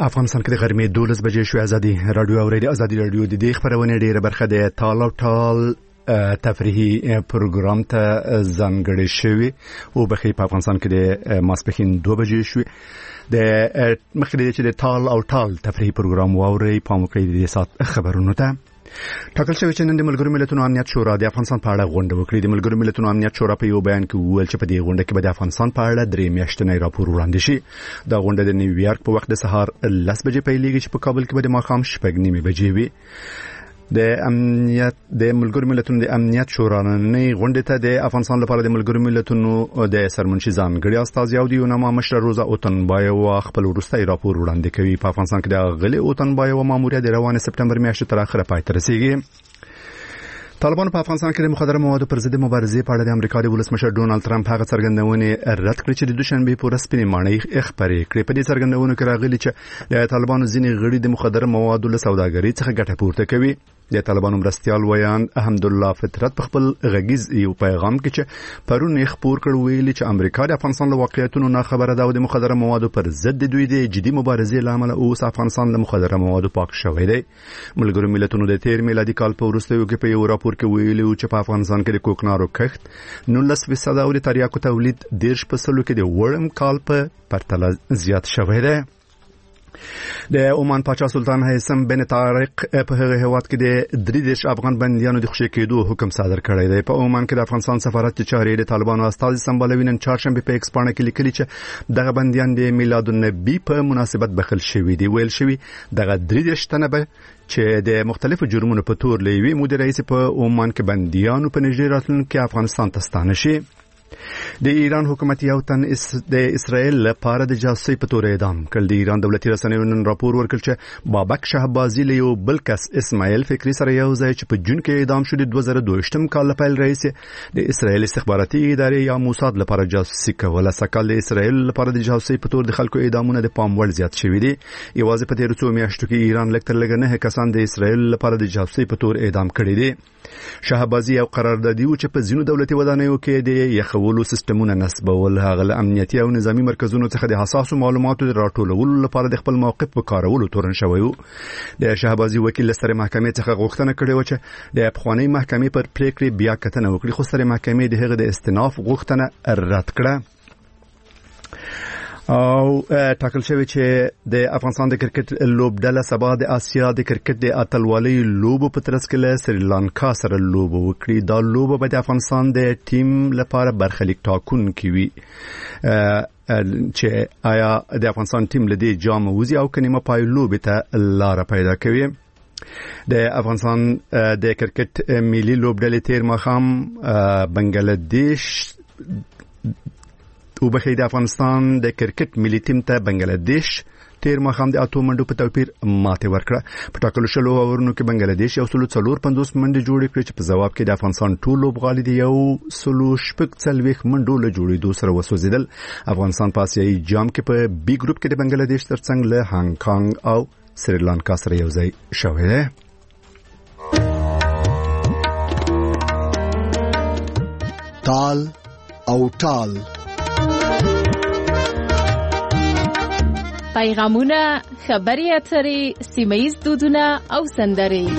افغانستان کې د غرمې 12 بجې شوې. ازادي رادیو او ازادي رادیو د دې خبرونه ډیره برخه د تال او ټال تفریحي پروګرام ته ځانګړې شوې او بخې په افغانستان کې د ماسپښین 2 بجې شوې. د مخکې چې د تال او ټال تفریحي پروګرام واوري په موقع د سات خبرونو ته ټاکل شوی چې نن د ملګرو ملتونو امنیت شورا د افغانستان په اړه غونډه وکړي. د ملګرو ملتونو امنیت شورا په یو بیان کې وویل چې په دې غونډه کې به د افغانستان په اړه 3 میاشتنی راپور وړاندې شي. دا غونډه د نیویارک په وخت د سهار 10 بجې پیلېږي چې په کابل کې به د ماښام 6:30 بجې وي. د ملګرو ملتونو د امنیت شورا نننۍ غونډه ته د افغانستان لپاره د ملګرو ملتونو د سرمنشي ځانګړي استازي او د یوناما مشر روزا اوتنبایو خپل وروستي راپور وړاندې کوي. په افغانستان کې د غلي اوتنبایو ماموریت د روانه سپتمبر میاشتې تر اخره پای ته رسیدي. طالبان په افغانستان کې د مخدره موادو پر ضد مبارزې په اړه د امریکا د ولسمشر ډونالد ټرمپ هغه څرګندونې رد کړې چې د دوشنبه په ورځ سپینې ماڼۍ خبرې کړې. په دې څرګندونو کې راغلي چې د طالبانو ځینې غړي د مخدره موادو له سوداګرۍ څخه ګټه پورته کوي. د طالبانو مرستيال ویان حمدالله فطرت په خپل غږیز یو پیغام کې چې پرون خبر کړ ویلي چې امریکا د افغانستان له واقعیتونو نه خبره ده او د مخدره موادو پر ضد دوی د جدي مبارزې لامل اوس افغانستان له مخدره موادو پاک شوی دی. ملګرو ملتونو د 13 میلادي کال په وروستیو کې په یو راپور کې ویلي چې په افغانستان کې د کوکنارو کښت 19% او د تریاکو تولید 10% کې د وړم کال په پرتله زیات شوی دی. د عمان پاچا سلطان هیثم بن طارق په هغه هواد کې د 33 افغان بنديانو د خوشی کېدو حکم صادر کړی دی. په عمان کې د افغانستان سفارت چارې د طالبانو استازي سمبالوي نن چهارشنبه په ایکس پاڼه کې لیکلي چې دغه بنديان د میلاد النبی په مناسبت بخښل شوی دی. ویل شوی دغه 33 تنه به چې د مختلفو جرمونو په تور لوي مدیر رئیس په عمان کې بنديانو په نږدې راتلونکي افغانستان ته ستانه شي. د ایران حکومت یو تن د اسرائیل لپاره د جاسوسي په تور اعدام کړ. د ایران دولتي رسنیو نن راپور ورکړ چې بابک شهبازي له یو بل کس اسماعیل فکری سره یو ځای چې په جون کې اعدام شو د 2022 کال پیل رئیس د اسرائیل استخباراتي ادارې یا موساد لپاره جاسوسي کوله. سکهال د اسرائیل لپاره د جاسوسي په تور د خلکو اعدامونه د پام وړ زیات شوي دي. یوازې په تیر څو میاشتو کې ایران لکتر لګ نه کسان د اسرائیل لپاره د جاسوسي په تور اعدام کړي دي. شهبازي او قراردادي و چې په ځینو دولتي ودانیو کې د یخولو سیستمونه نسبول هغه امنیتي او نظامی مرکزونو څخه د حساسو معلوماتو د راټولولو لپاره د خپل موقف په کارولو تورن شوی و. د شهبازي وکیل ستر محکمې څخه غوښتنه کړې و چې د افغاني محکمې پر پریکړې بیا کتنه وکړي، خو ستر محکمې د هغه د استئناف غوښتنه رد کړه. او ټاکل شوی چې د افغانستان د کرکټ لوبډله سبا د آسیا د کرکټ د اتلولۍ لوبو په ترڅ کې له سریلانکا سره لوبه وکړي. دا لوبه به د افغانستان د ټیم لپاره برخلیک ټاکونکې وي چې آیا د افغانستان ټیم له دې جام وځي او کنيمه پای لوبه ته لار پیدا کوي. د افغانستان د کرکټ ملي لوبډلې تیر ماښام بنگلاديش او بخې د افغانستان د کرکټ ملي ټیم ته بنگلاديش تیر ماښام د اتو منډو په توپیر ماته ورکړه. په ټاکلو شلو اورونو کې بنگلاديش یو 450 منډې جوړې کړې چې په جواب کې د افغانستان ټول لوبغالي د یو 140 منډو له جوړېدو سره وسوځیدل. افغانستان په آسیایي جام کې په بي ګروپ کې د بنگلاديش ترڅنګ له هانګ کانګ او سریلانکا سره یو ځای شوی دی. تال او ټال پیغامونه، خبري اترې، سیمه‌ییز دودونه او سندرې.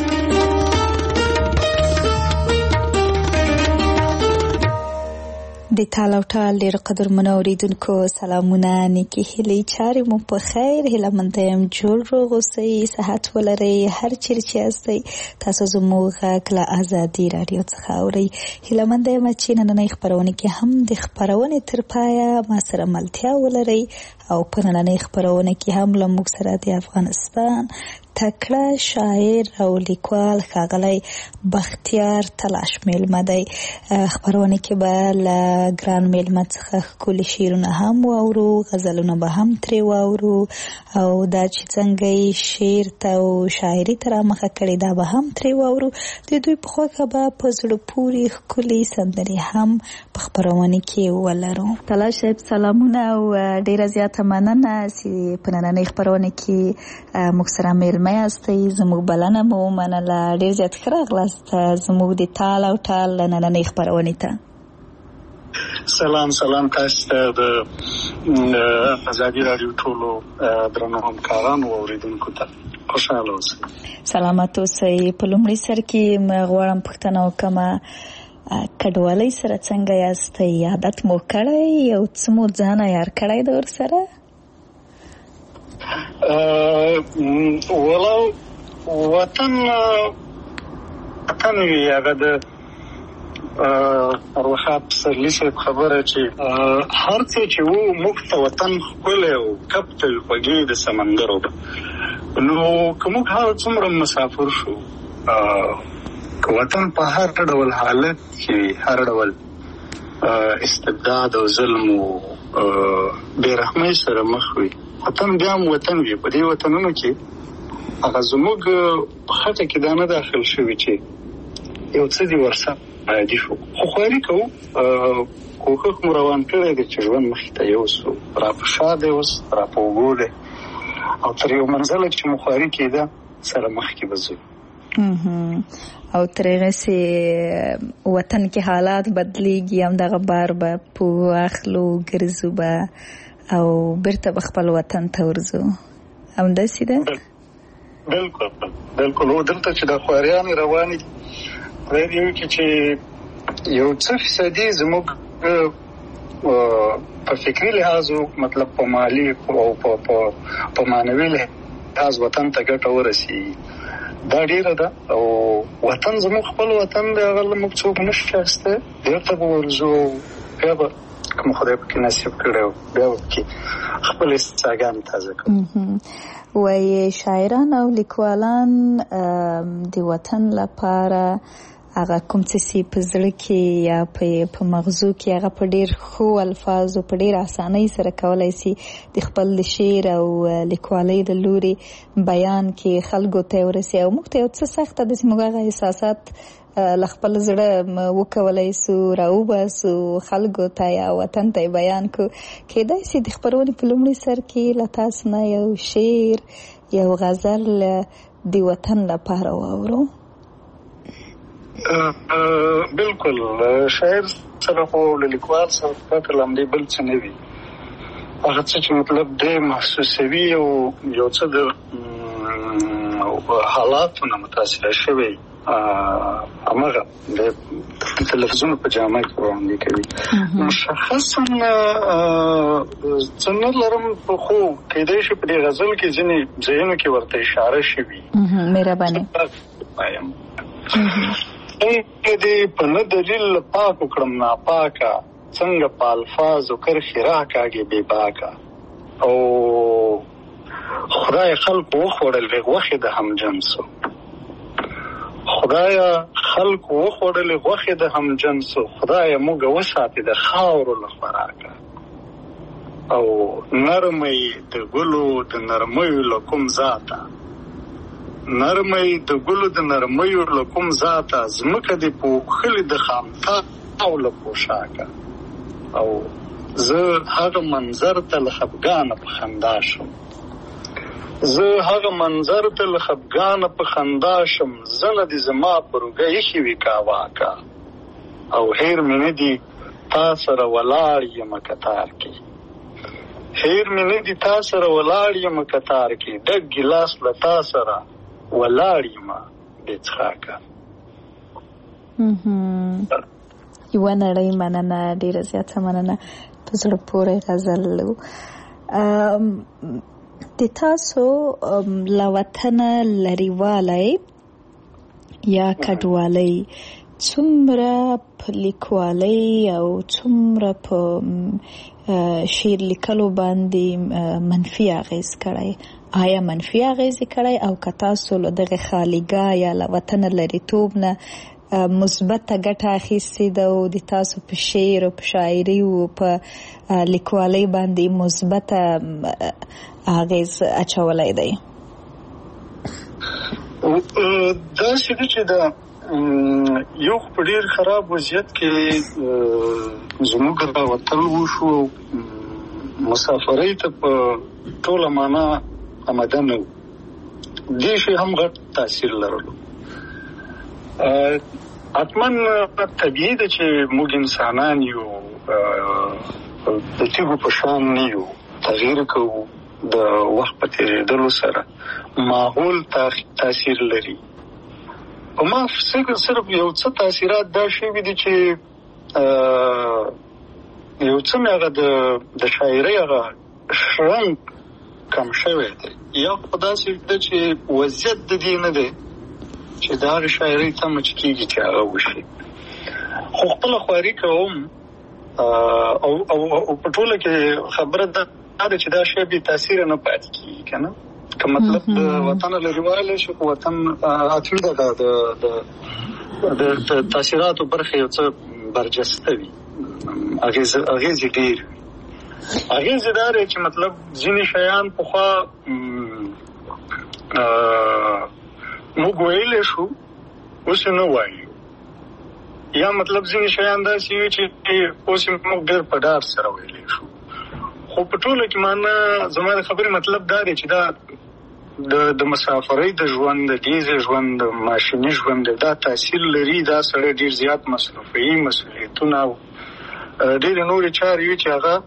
د تال او ټال ډېر قدرمنو اوریدونکو سلامونه، نیکی هیلې چارې مو په خیر، هیله مند یم جوړ روغ اوسئ، صحت ولرئ، هر چیرې چې یاستئ تاسو زموږ غږ له ازادي راډیو څخه اورئ. هیله مند یم چې نننۍ خپرونه کې هم د خپرونې تر پایه ما سره ملتیا ولرئ او په نننۍ خپرونه کې هم له موږ سره د افغانستان تکړه شاعر او لیکوال ښاغلی بختیار تلاش میلمه دی. خپرونه کې به له ګران میلمه څخه ښکلي شعرونه هم واورو، غزلونه به هم ترې واورو او دا چې څنګه یې شعر ته او شاعري ته رامخه کړې دا به هم ترې واورو. د دوی په خوښه به په زړه پورې ښکلي سندرې هم په خپرونه کې ولرو. تلاش صاحب سلامونه او ډېره زیاته مننه چې په نننۍ خپرونه کې موږ سره میلمه یاستئ. زموږ بلنه مو ومنله، ډېر زیات ښه راغلاست زموږ د تال او ټال نننۍ خپرونې ته. سلام تاسو ته د ازادي رادیو ټولو درنو همکارانو او اوریدونکو ته خوشاله اوسئ. سلامات اوسئ. په لومړي سر کې غواړم پوښتنه وکړم کډوالۍ سره څنګه یاستئ؟ عادت مو کړی او څه مو ځان عیار کړی د ورسره؟ وطن وي هغه د روحات پسرلی صاحب خبره چې هر څه چې وو موږ ته وطن ښکلی او کب ته وي خوږې د سمندر اوبه. نو که موږ هر څومره مسافر شو که وطن په هر ډول حالت کې هر ډول استبداد او ظلم او بېرحمۍ سره مخ وي وطن بیا هم وطن وي. په دې وطنونو کې هغه زموږ په خټه کې دا نه داخل شوي چې یو څه دي ورسره عادي شو. خو خواري کوو کوښښ مو روان کړی دی چې ژوند مخې ته یوسو. را په شا دی اوس را په اوږو دی او تر یو منزله چې مو خواري کېده سره مخکې به ځو. او تر هغسې وطن کې حالات بدلیږي همدغه بار به په اخلو ګرځو به او بیرته به خپل وطن ته ورځو. همداسې ده؟ بالکل. او دلته چې د خواریانې روانې ویل یو کې چې یو څه فیصدي زموږ په فکري لحاظ مطلب په مالي او په معنوي لحاظ وطن ته ګټه ورسېږي دا ډېره ده. او وطن زموږ خپل وطن دی هغه له موږ څوک نشي اخیستی. بېرته به ورځو بیا به کوم خدای پکې نصیب کړی و بیا به پکې خپلې څاګانې تازه کوو. وایي شاعران او لیکوالان د وطن لپاره هغه کوم څه په زړه کې یا په مغزو کې هغه په ډېر ښو الفاظو په ډېر اسانۍ سره کولی شي د خپل شعر او لیکوالۍ له لورې بیان کې خلکو ته ورسي. او موږ ته یو څه سخته ده چې موږ هغه احساسات له خپل زړه وکولی سو راوباسو خلکو ته یا وطن ته بیان کو. کیدای شي د خپرونې په لومړي سر کې له تاسو نه یو شعر یو غزل د وطن لپاره واورو. بالکل. شاعر سره خو له لیکوال سره پرته له همدې بل څه نه وي. هغه څه چې مطلب دی محسوسوي او یو څه د حالاتو نه متاثره شوی همغه د لفظونو په جامه کې وړاندې کوي. مشخصا څه نه لرم خو کیدای شي په دې غزل کې ځینې ځایونو کې ورته اشاره شوي. مهرباني. څنګه دې په نه دلیل پاک وکړم ناپاکه څنګه په الفاظو کرښې راکاږې بې باکه. او خدای خلکو وخوړل غوښې د همجنسو. خدایا خلکو وخوړل غوښې د همجنسو. خدایا موږ وساتې د خاورو له خوراکه. او نرمۍ د ګلو د نرمیو له کوم ذاته نرمۍ د ګلو د نرمیو له کوم ذاته ځمکه دې پوښلې د خامتاو له پوشاکه. او زه هغه منظر ته له خفګانه په خندا شم. زه هغه منظر ته له خفګانه په خندا شم. زنه دې زما پر اوږه ایښې وي کاواکه. او هیر مې نه دي تا سره ولاړ یمه کتار کې. هیر مې نه دي تا سره ولاړ یمه کتار کې. ډک ګیلاس له تا سره ولاړ یمه بې څښاکه. یوه نړۍ مننه. ډېره زیاته مننه. په زړه پورې غزل و. د تاسو له وطنه لرېوالی یا کډوالۍ څومره په لیکوالۍ او څومره په شعر لیکلو باندې منفي اغېز کړی؟ آیا منفي اغېز کړی او که تاسو له دغه خالیګاه یا له وطنه لرېتوب نه مثبته ګټه اخیستې ده او د تاسو په شعر او په شاعري او په لیکوالۍ باندې مثبته اغېز اچولی دی؟ داسې ده چې د یو په ډېر خراب وضعیت کې زموږ د وطن وشو. مسافرۍ ته په ټوله معنا آماده نه وو. دې شی هم غټ تاثیر لرلو. اتمن طبيعي ده چې موږ انسانان یو د تیغو په شان نه یو، تغییر کوو د وخت په تیریدلو سره، ماحول تاثیر لري. او ما صرف یو څه تاثیرات دا شوي دي چې یو څه مې هغه د شاعرۍ هغه شرنګ کم شوی دی، یا په داسې ده چې وضعیت د دې نه دی چې د هغې شاعرۍ تمه چې کېږي چې هغه وشي. خو خپله خواري کوم او په ټوله کې خبره دا ده چې دا شی بې تاثیره نه پاتې کېږي که نه، که مطلب د وطن لرېوالی شي، خو وطن حتمي ده د تاثیراتو برخه یو څه برجسته وي، اغېزې ډېر وي. اغېزې دا دی چې مطلب ځینې شیان پخوا موږ ویلی شو، اوس یې نه وایو، یا مطلب ځینې شیان داسې وي چې اوس یې موږ ډېر په ډاډ سره ویلی شو. خو په ټوله کې معنا زما د خبرې مطلب دا دی چې دا د مسافرۍ د ژوند، د ډیزې ژوند، د ماشیني ژوند دا تاثیر لري. دا سړی ډېر زیات مصرفوي، مسؤلیتونه او ډېرې نورې چارې وي چې هغه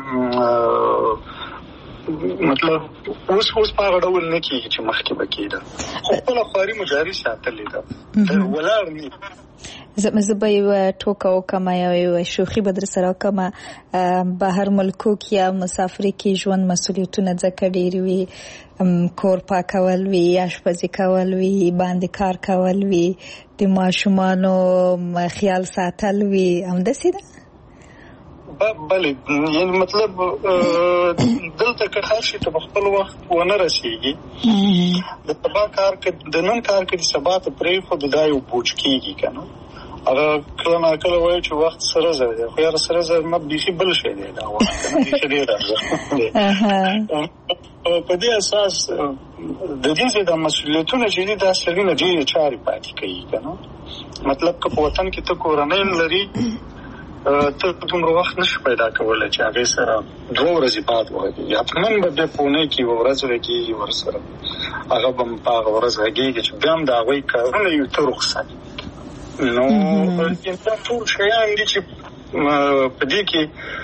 مطلب اوس په هغه ډول نه کېږي چې مخکې به کېده. خو خپله خواري مو جاري ساتلې ده، ولاړ نه. زه به یوه ټوکه وکړم، یوه شوخي به در سره وکړم. بهر ملکو کې یا مسافرۍ کې ژوند مسؤلیتونه ځکه ډېر وي، کور پاکول وي، اشپزي کول وي، باندې کار کول وي، د ماشومانو خیال ساتل وي، همداسې ده؟ بله، یعنی مطلب دلته که هر شي ته په خپل وخت ونه رسېږي، د سبا کار که د نن کار که د سبا ته پرېښود دا یو بوج کېږي که نه. هغه کله ناکله وایي چې وخت سره زر دی، خو یاره سره زر نه، بیخي بل شی دی دا وخت، که نه بیخي ډېر ارزښت دی. په دې اساس د دې ځای د مسؤلیتونه چې دي دا سړي نه ډېرې چارې پاتې کوي که نه. مطلب که په وطن کې ته کورنۍ لري، ته دومره وخت نشي پیدا کولی چې هغې سره 2 ورځې بعد وغږېږي. حتما به بیا په اونۍ کې 1 ورځ غږېږي ورسره، هغه به په هغه ورځ غږېږي چې بیا هم د هغوی کارونه یو ته رخصت. نو دا ټول شیان دي چې په دې کې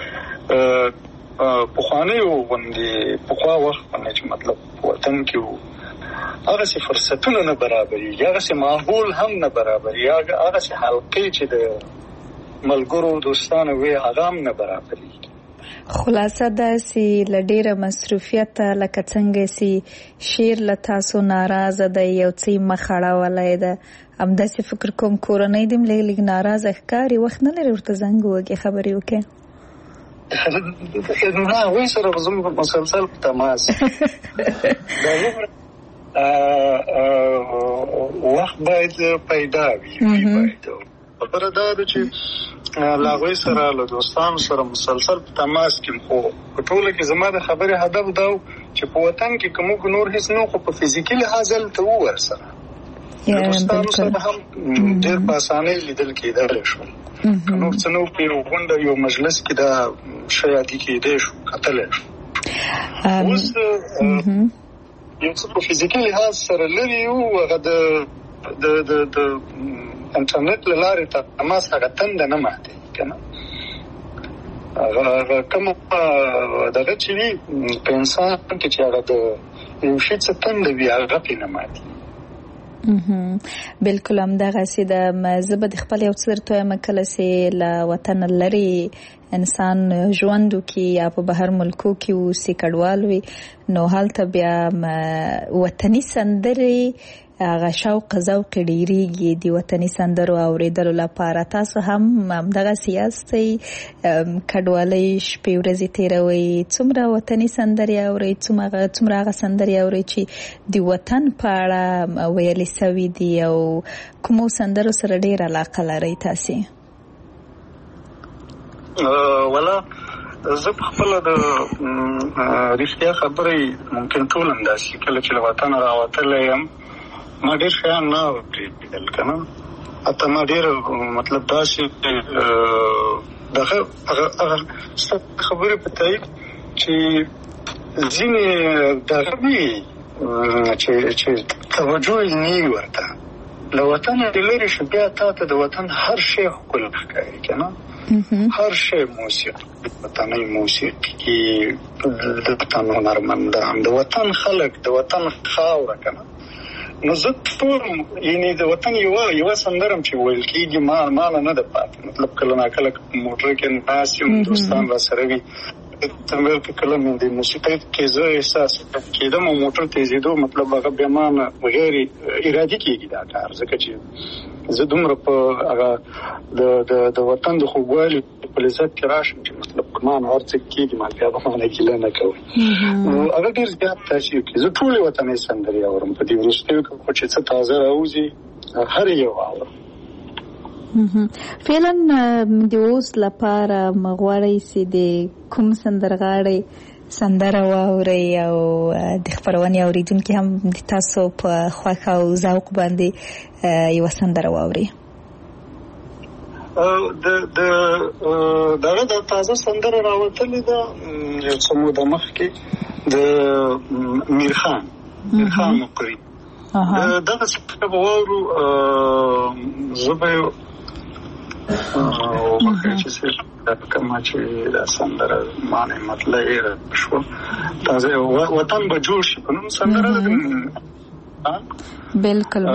پخوانیو غوندې پخوا وخت باندې چې مطلب په وطن کې وو، هغسې فرصتونه نه برابرېږي، هغسې ماحول هم نه برابرېږي، هغسې حلقې چې د ملګرو دوستانو وی هغه هم نه برابرېږي. خلاصه داسې له ډېره مصروفیته لکه څنګه چې شعر له تاسو ناراضه دی، یو څه یې مخ اړولی ده، همداسې فکر کوم کورنۍ دې هم لږ لږ ناراضه ښکاري، وخت نه لري ورته زنګ ووهې خبرې وکړې؟ نه، هغوی سره به زموږ مسلسل په تماس وخت باید پیدا وي. خبره دا ده چې له هغوی سره له دوستانو سره مسلسل په تماس کې، خو په ټوله کې زما د خبرې هدف دا و چې په وطن کې که موږ نور هېڅ نه، خو په فزیکي لحاظ هلته وو ورسره د دوستانو سره هم ډېر په اسانۍ لیدل کېدلی شول. که نور څه نه وو، په یو غونډه یو مجلس کې دا شی عادي کېدی شو، کتلی شو. اوس یو څه په فزیکي لحاظ سره لرې یو، هغه د انټرنیټ له لارې تماس هغه تنده نه ماتېږي که نه. هغه کومه دغه چې وي په انسان کې چې هغه د یو شي څه تنده وي هغه پرې نه ماتېږي. بالکل همدغسې ده. زه به د خپل یو څه درته وایم، کله چې له وطنه لرې انسان ژوند وکړي یا په بهر ملکو کې اوسي، کډوال وي، نو هلته بیا وطني سندرې هغه شوق ذوق ډېرېږي د وطني سندرو اورېدلو لپاره. تاسو هم همدغسې یاستئ، کډوالۍ شپې ورځې تېروئ، څومره وطني سندرې اورئ، څومره هغه سندرې اورئ چې د وطن په اړه ویلې سوي دي، او کومو سندرو سره ډېر علاقه لرئ تاسې؟ ولا زه په خپله د رښتیا خبرې ممکن ټول همداسې کله چې له وطنه راوتلی یم ما ډېر شیان نه اورېدل که نه، حتی ما ډېر مطلب داسې دغه خبرې په تایید چې ځینې دغه وي چې توجه یې نه وي ورته، له وطن لري شو بیا ته د وطن هر شی ښکلی ښکاري کنه هر شی موسیقي وطني موسیقي د وطن هنرمندان د وطن خلک د وطن خاوره کنه نو زه ټول یعنی د وطن یو سندرم چې ویل کېږي ما نه ده پاتې مطلب کله ناکله موټر کې ناست یم دوستان را سره وي تمویل کې کله مې د موسیقۍ کې زه احساس کېدم او موټر تیزېدو مطلب هغه بیا ما نه غیر ارادي کېږي دا کار ځکه چې زه دومره په هغه د وطن د خوږوالي په لذت کې راشم چې مطلب ما نه هر څه کېږي ما بیا به مانه ګیله نه کوي نو هغه ډېر زیات تاثیر کوي زه ټولې وطني سندرې اورم په دې وروستیو کې خو چې څه تازه راوځي هر یو اورم فعلا د اوس لپاره مغواړی چې د کوم سندرغاړي سندره واوري او د خبرونې اوریدونکو هم د تاسو په خوښه او ذوق باندې یو سندره واوري د تازه سندره راوتلې ده یو څه موده مخکې د میرخان مقری دغه څه به واورو زه به چې کما چې دا سندره معنی مطلب شو تازه وطن به جوړ شي په نوم سندره بالکل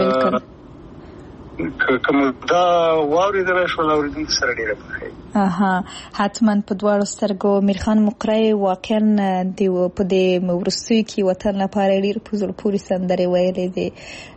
کوم دا واوریدل شو اوریدونکو سره ډیره ښه حتما په دواړو سترګو میرخان مقری واقعا د په دې ورستیو کې وطن لپاره ډیر په زړه پورې سندره ویلې دي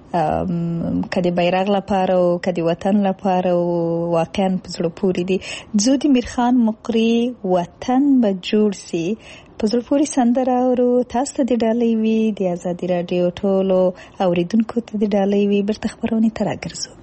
کدی بیرغ لپاره او کدی وطن لپاره واقعا په زړه پورې دي زودی میرخان مقری وطن به جوړ سي په زړه پورې سندره او تاسو ته د ډالۍ وی د آزادي رادیو ټولو اوریدونکو ته د ډالۍ وی برته خبرونه تر راګرځو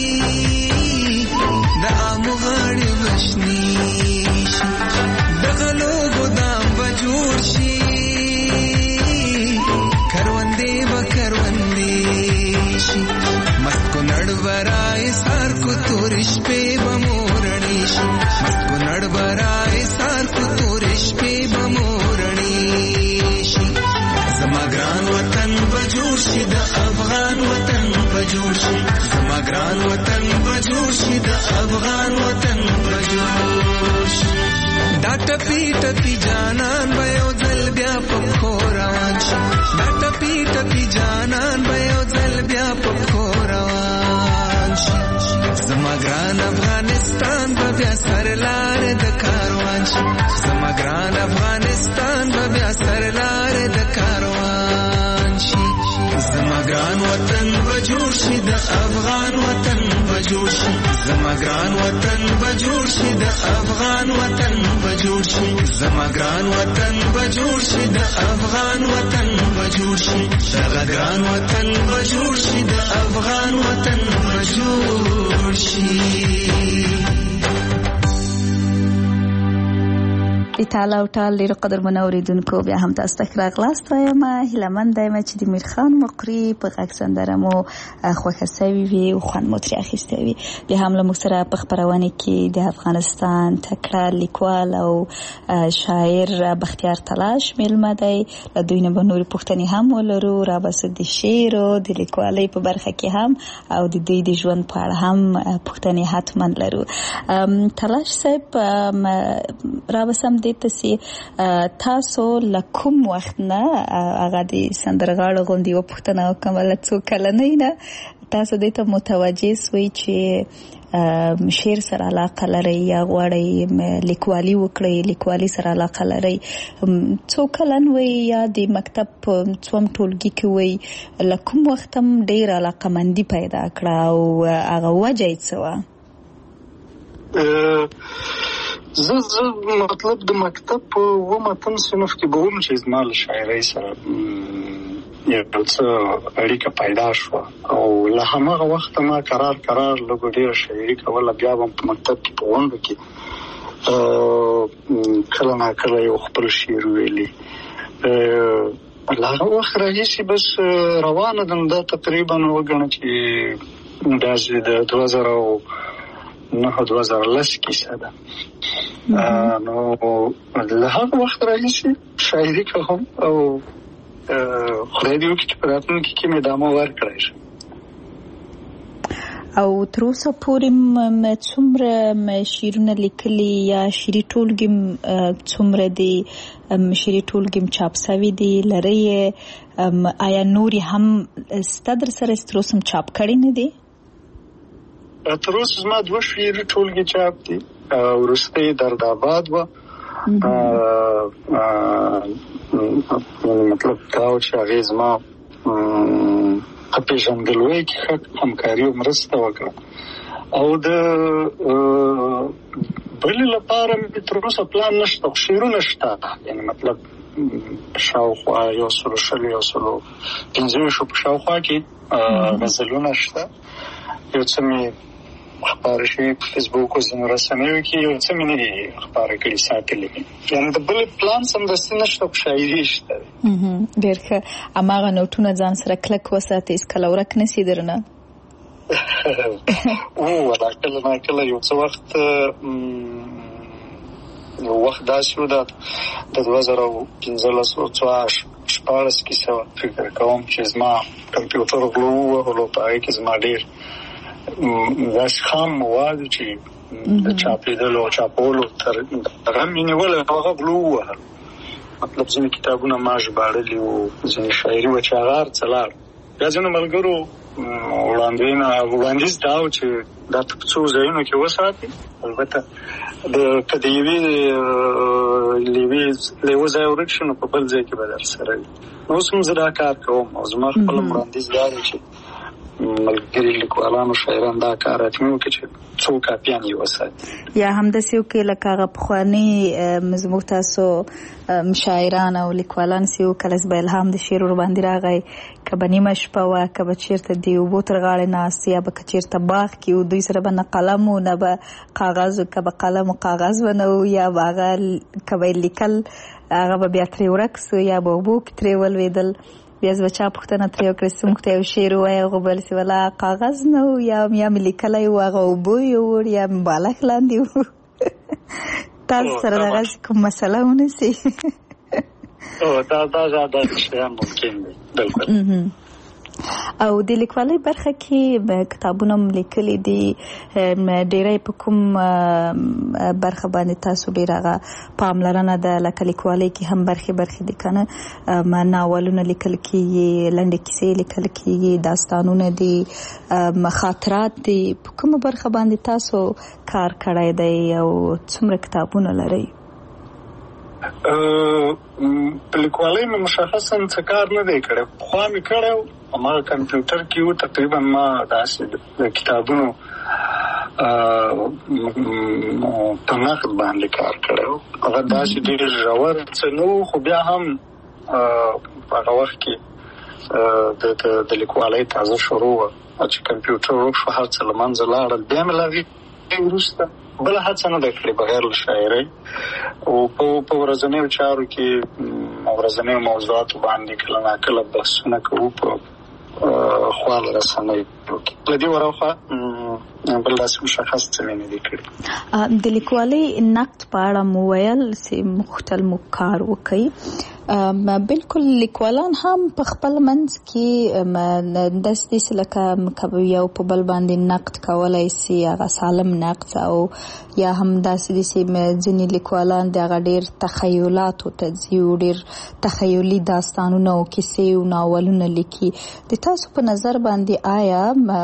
دغه افغان وطن بجوړ شي د افغان وطن بجوړ شي دا ټپي ټپي جانان به یو ځل بیا په خو روان شي دا ټپي ټپي جانان به یو ځل بیا په خو روان شي زما ګران افغانستان به بیا سرلار د کاروان شي زما ګران افغانستان به بیا سرلار د کاروان شي زما ګران وطن بجوړ شي د افغان وطن بجوړ شي زما ګران وطن بجوړ شي د افغان وطن بجوړ شي زما ګران وطن بجوړ شي د افغان وطن بجوړ شي دغه ګران وطن بجوړ شي د افغان وطن بجوړ شي تعالی او تعالی ډیر قدر منوریدونکو بیا هم تاسو ته راغلاست وایم هیلمند یم چې د میرخان مقری په غږ سندره مو خوښه سوي وي او خوند مو ترې اخیستی وي بیا هم له موږ سره په خپرونه کې د افغانستان تکړه لیکوال او شاعر بختیار تلاش میلمه دی له دوی نه به نورې پوښتنې هم ولرو رابسته د شعر او د لیکوالۍ په برخه کې هم او د دوی د ژوند په اړه هم پوښتنې حتما لرو تلاش صاحب رابسته تاسو تاسو لکم وخت نه هغه د سندرغاړو غوندي و پښتنه کومه څو کلنۍ نه تاسو دې ته متوجه سوي چې شعر سره علاقه لري یا غواړي لیکوالي وکړي لیکوالي سره علاقه لري څو کلن وي یا د مکتب څوم ټولګي کې وي لکم وخت هم ډیر علاقه مندي پیدا کړه او هغه وجه یې څه زه مطلب د مکتب په ومتن صنف کې به هم چې زما له شاعرۍ سره یو څه اړیکه پیدا شوه او له هماغه وخته ما قرار لږ ډېره شاعري کوله بیا به په مکتب کې په غونډو کې کله ناکله یو خپل شعر ویلي له هغه وخت راهیسې بس روانه ده دا تقریبا وګڼه چې داسې د 2009-2010 کیسه ده نو له هغه وخت راهیسې شاعري کوم او خدای دې وکړي چې په راتلونکي کې مې ادامه ورکړی شي او تر اوسه پورې څومره شعرونه لیکلي یا شعري ټولګې څومره دي شعري ټولګې چاپ شوي دي لري آیا نورې هم ستا در سره تر اوسه چاپ کړي نه دي تر اوسه زما 2 شعري ټولګې چاپ دي وروسته یې درد آباد وه مطلب دا و چې هغې زما په پېژندګلوۍ کې ښه همکاري او مرسته وکړه او د بلې لپاره مې تر اوسه پلان نشته خو شعرونه شته یعنې مطلب شاوخوا 150-150 په شاوخوا کې غزلونه شته یو څه مې خبره شي په فیسبوک او ځینو رسنیو کې یو څه مې نه دي خبره کړي ساتلې یعنې د بل پلان سمدستي نشته خو شاعري شته ډېر ښه هماغه نوټونه ځان سره کلک وساتئ هېڅکله ورک نه سي درنه ولا کله ناکله یو څه وخت داسې و د 2015-16 کیسه فکر کوم چې زما کمپیوټر غلو ووهلو په هغې کې زما ډېر داسې خام مواد چې د چاپېدلو او چاپولو تر هغه مې نیولی هغه غلو ووهل مطلب ځینې کتابونه ما ژباړلي وو ځینې شاعري وه چې هغه هر څه لاړ بیا ځینو ملګرو وړاندیز دا و چې دا په څو ځایونو کې وساتي البته که د یوه ځای ورک شي نو په بل ځای کې به در سره وي نو اوس هم زه دا کار کوم او زما خپل وړاندیز دا دی چې ملګري لیکوالانو شاعران دا کار حتمي وکړي چې څو کاپیان یې وساتي یا همداسې وکړي لکه هغه پخواني زموږ تاسو شاعران او لیکوالان چې یو کله به الهام د شعر ورباندې راغی که به نیمه شپه وه که به چېرته د اوبو تر غاړې ناست یا به که چېرته باغ کې و دوی سره به نه قلم و نه به کاغذ که به قلم و کاغذ به نه و یا به هغه که به لیکل هغه به بیا ترې ورک سو یا به اوبو کې ترې ولوېدل بیا زه به چا پوښتنه ترې وکړه چې موږ ته یو شعر ووایه هغه به ویل ولا کاغذ نه و یا مې لیکلی و هغه اوبو یوړ یا مې بالښت لاندې و تاسو سره دغسې کوم مسله ونسي دا شیان ممکن دی بلکل او د لیکوالۍ برخه کې کتابونه لیکلي دي ډېری په کوم برخه باندې تاسو ډېر هغه پاملرنه ده لکه لیکوالۍ کې هم برخې دي کنه ناولونه لیکل کېږي لنډې کیسې لیکل کېږي داستانونه دي خاطرات دي په کومه برخه باندې تاسو کار کړی دی او څومره کتابونه لرئ په لیکوالۍ مې مشخصا څه کار نه دی کړی خو مې کړی ما کمپیوټر کې و تقریبا ما داسې د کتابونو په نقد باندې کار کړی و هغه داسې ډېر ژور څه نه و خو بیا هم په هغه وخت کې د لیکوالۍ تازه شروع وه چې کمپیوټر وشو هر څه له منځه لاړل بیا مې له هغې وروسته بله هڅه نه ده کړې بغیر له شاعرۍ او په ورځنیو چارو کې ورځنیو موضوعاتو باندې کله ناکله بحثونه کوو په خواله رسنیو کې له دې ورهاخوا بل داسې مشخص څه مې نه دي کړي د لیکوالۍ نقد په اړه مو ویل چې مختلف کار وکړئ بالکل لیکوالان هم په خپل منځ کې داسې لکه یو په بل باندې نقد کولای شي هغه سالم نقد او یا هم داسې ځینې لیکوالان د هغه ډېر تخیلاتو ته ځي او ډېر تخیلي داستانونه او کیسې او ناولونه لیکي د تاسو په نظر باندې آیا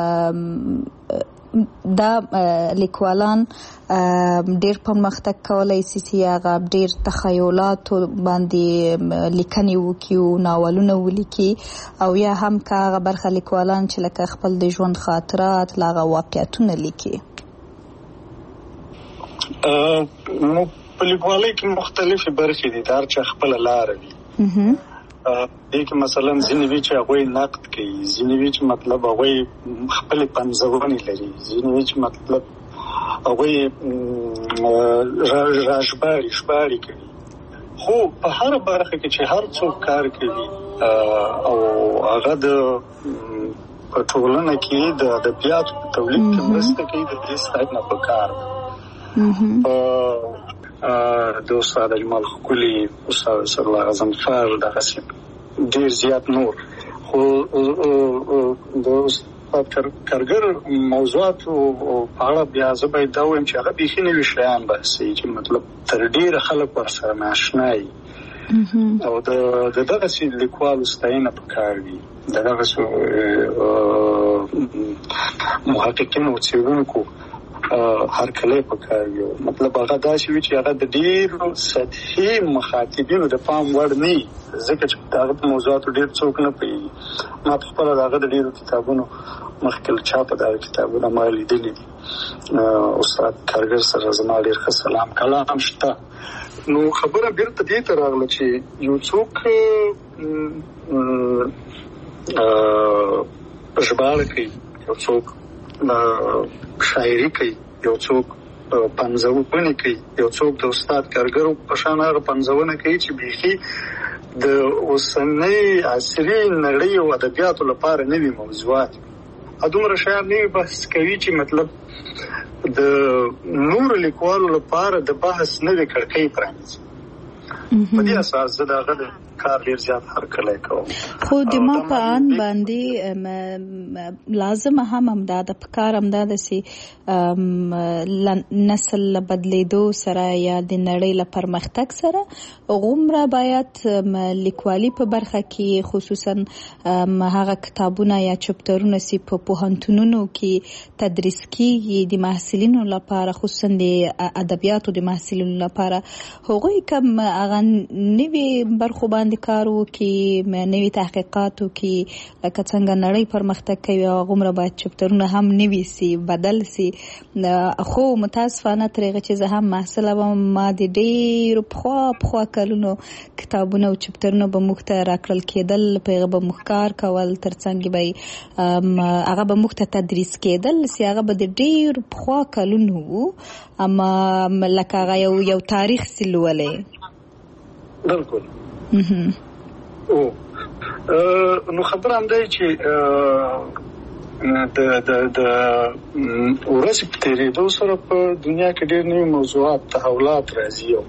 دا لیکوالان ډېر پرمختګ کولای شي چې هغه ډېر تخیلاتو باندې لیکنې وکړي او ناولونه ولیکي او یا هم که هغه برخه لیکوالان چې لکه خپل د ژوند خاطرات هغه واقعیتونه لیکي نو په لیکوالۍ کې مختلفې برخې دي هر چا خپله لاره وي دې کې مثلا ځینې وي چې هغوی نقد کوي ځینې وي چې مطلب هغوی خپلې پنځونې لري ځینې وي چې مطلب هغوی ژباړې کوي خو په هر برخه کې چې هر څوک کار کوي او هغه د ټولنه کې د ادبیاتو په تولید کې مرسته کوي د دې ستاینه پکار ده د استاد اجمل ښکلي استاد اسدالله غضنفر دغسې ډېر زیات نور خو د استاد کارګر موضوعاتو په اړه بیا زه باید دا ووایم چې هغه بیخي نوي شیان بحثوي چې مطلب تر ډېره خلک ورسره ناشنا وي او د دغسې لیکوالو ستاینه پکار وي د دغسې محققینو او څېړونکو هرکلی پکار وي مطلب هغه داسې وي چې هغه د ډېرو سطحي مخاطبینو د پام وړ نه وي ځکه چې د هغه په موضوعاتو ډېر څوک نه پوهېږي ما په خپله د هغه د ډېرو کتابونو مخکې له چاپه دغه کتابونه ما لیدلي دي استاد کارګر سره زما ډېر ښه سلام کلام شته نو خبره بیرته دې ته راغله چې یو څوک ژباړه کوي یو څوک شاعري کوي یو څوک پنځونې کوي یو څوک د استاد کارګر په شان هغه پنځونه کوي چې بیخي د اوسنۍ عصري نړۍ او ادبیاتو لپاره نوي موضوعات دومره شیان نوي بحث کوي چې مطلب د نورو لیکوالو لپاره د بحث نوې کړکۍ پرانیزي په دې اساس زه د هغه کار ډېر زیات هرکلی کوم خو د ما په آن باندې لازمه هم همدا د پکار همدا ده چې نسل له بدلیدو سره یا د نړۍ له پرمختګ سره غومره باید لیکوالي په برخه کې خصوصا هغه کتابونه یا چپټرونه چې په پوهنتونونو کې تدریس کیږي د محصلینو لپاره خصوصا د ادبیاتو د محصلینو لپاره هغوی کوم هغه نوي برخو باندې کار وکړي نوي تحقیقات وکړي لکه څنګه نړۍ پرمختګ کوي هغومره باید چپټرونه هم نوي سي بدل سي خو متاسفانه تر هغه چې زه هم محصله وم ما د ډېرو پخوا کلونو کتابونه او چپټرونه به موږ ته راکړل کېدل په هغه به موږ کار کول تر څنګ به هغه به موږ ته تدریس کېدل چې هغه به د ډېرو پخوا کلونو اما لکه هغه یو تاریخ سي لولې بالکل نو خبره هم دی چې د ورځې په تېرېدو سره په دنیا کې ډېر نوي موضوعات تحولات راځي او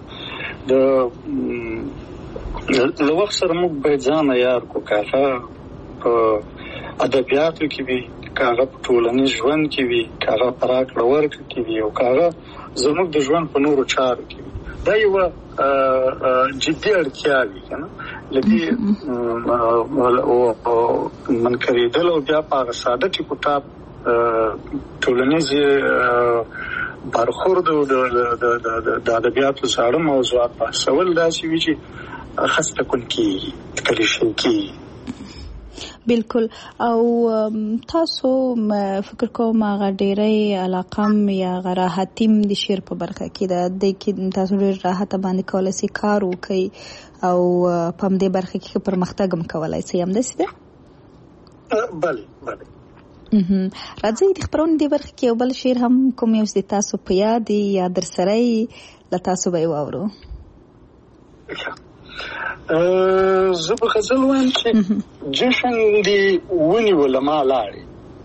له وخت سره موږ باید ځان عیار کړو که هغه په ادبیاتو کې وي، کاغه په ټولنیز ژوند کې وي، کاغه په راکړه ورکړه کې وي، او کاغه زموږ د ژوند په نورو چارو کې وي. دا یو جدي اړتیا وي کنه لدی منکریدل او بیا په ساده ټکو ټاپ ټولنیز برخورد د ادبیاتو سره موضوعات بحثول داسې وي چې خسته کن کی کلیشن کی. بالکل. او تاسو فکر کوم هغه ډېرې علاقم یا راحتیم د شعر په برخه کې ده د کې تاسو ډېر راحت باندې کولای شئ کار وکړئ او په دې برخه کې پرمختګ هم کولای شئ. هم داسې ده؟ بله. راځئ د خبرونې دې برخه کې یو بل شعر هم کوم یو چې تاسو په یاد یا در سره له تاسو به یې واورو. زه به غزل وایم چې جشن دی ونیو لما لاړې،